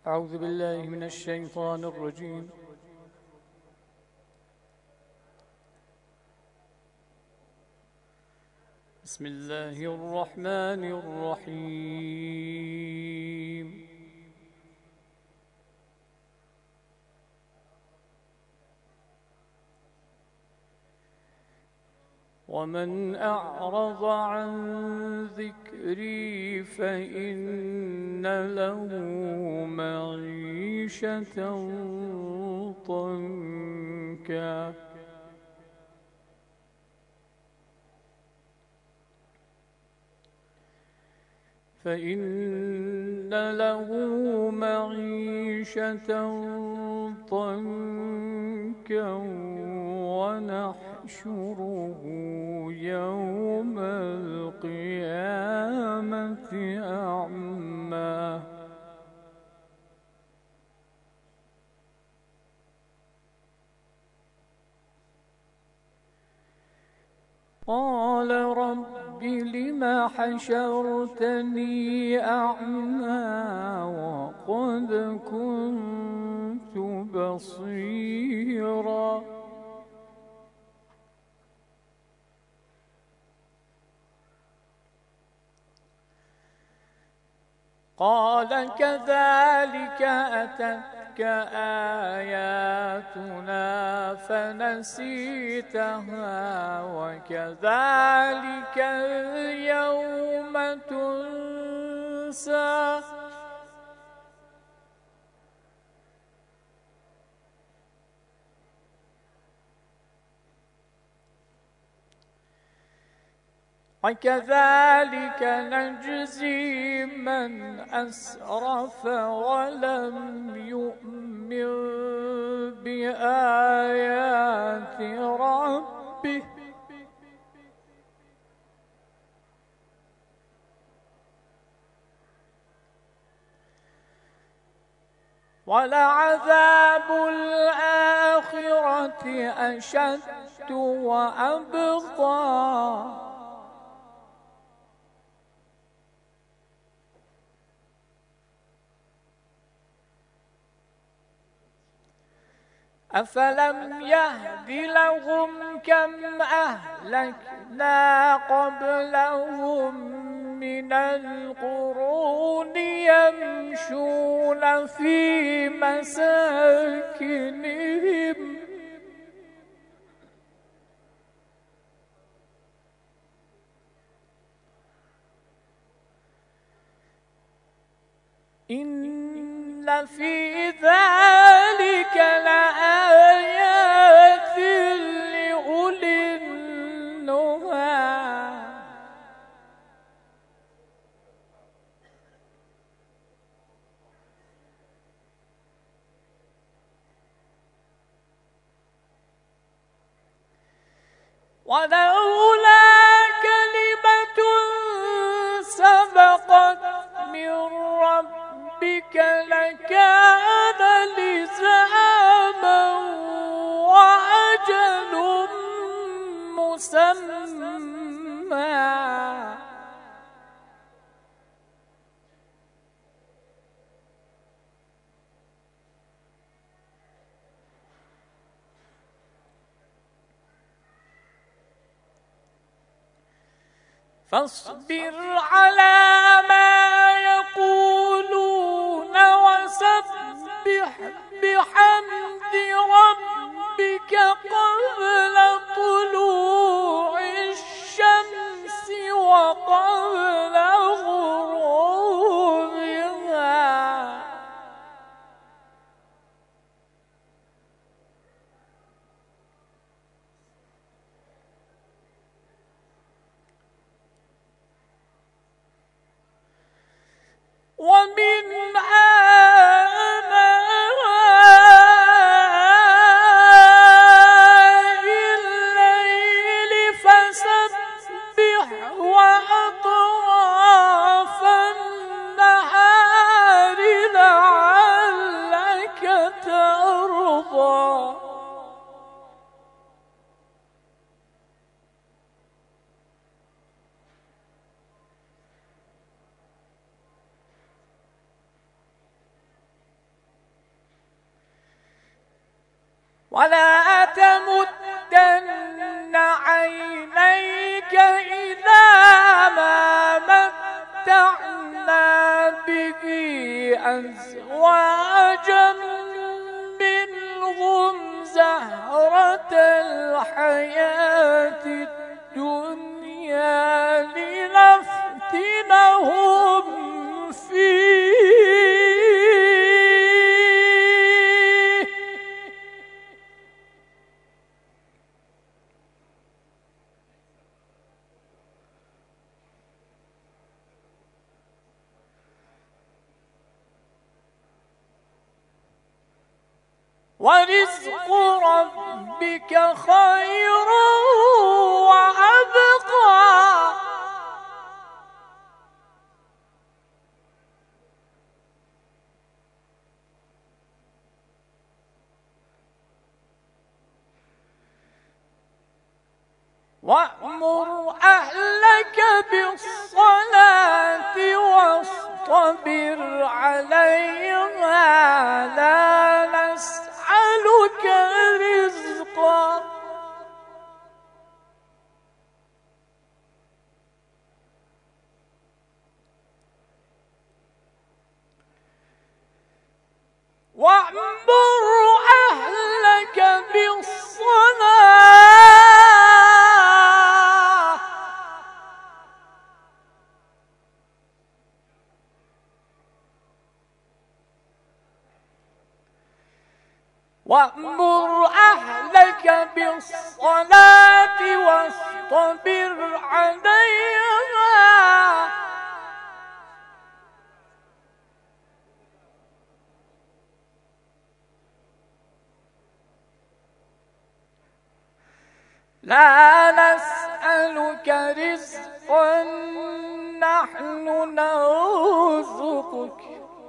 أعوذ بالله من الشيطان الرجيم. بسم الله الرحمن الرحيم. ومن أعرض عن ذكري فإن له معيشة ضنكا ونحشره يوم القيامة أعمى قال رب لم حشرتني أعمى وقد كنت بصيرا قال كذلك أتتك آياتنا فنسيتها وكذلك اليوم تنسى وكذلك نجزي من أسرف ولم يؤمن بآيات ربه ولعذاب الآخرة أشد وأبقى أفلم يهد لهم كم أهلكنا قبلهم من القرون يمشون في مساكنهم إن في ذلك لآيات لأولي النهى ولولا كلمة سبقت من ربك لكان لزاما وأجل مسمى فاصبر على ما يقولون وسبح بحمد ربك قبل طلوع الشمس وقبل غروبها ومن آناء الليل فسبح وأطراف النهار لعلك ترضى ولا تمدن عينيك إلى ما متعنا به أزواجا منهم زهرة الحياة الدنيا لنفتنهم فيه ورزق ربك خير وأبقى وأمر أهلك بالصلاة واصطبر عليها لا نسألك رزقا وأمر أهلك بالصلاة وأمر أهلك بالصلاة واصطبر عليها لا نسألك رزقا نحن نرزقك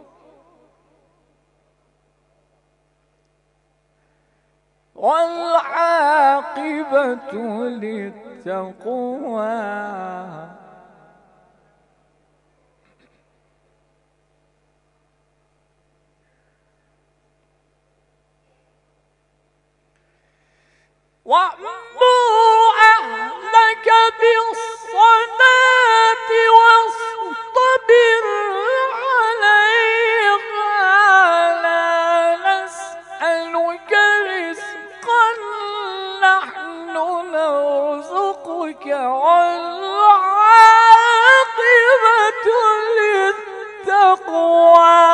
والعاقبة للتقوى وأمر أهلك بالصلاة واصطبر عليها لا نسألك رزقا نحن نرزقك والعاقبة للتقوى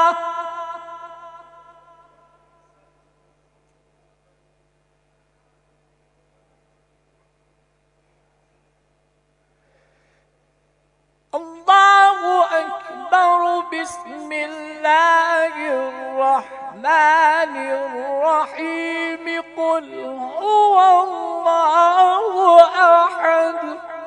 الله أكبر بسم الله الرحمن الرحيم قل هو الله أحد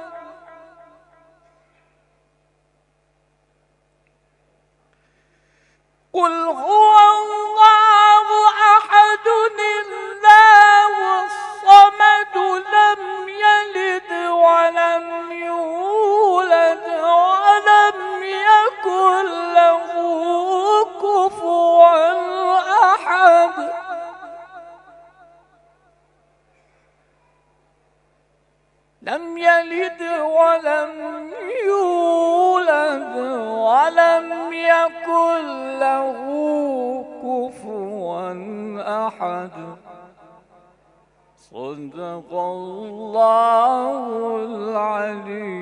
قل هو الله أحد الله الصمد لم يلد ولم يولد ولم يكن له كفوا أحد لم يلد ولم يولد ولم يكن له كفوا أحد صدق الله العلي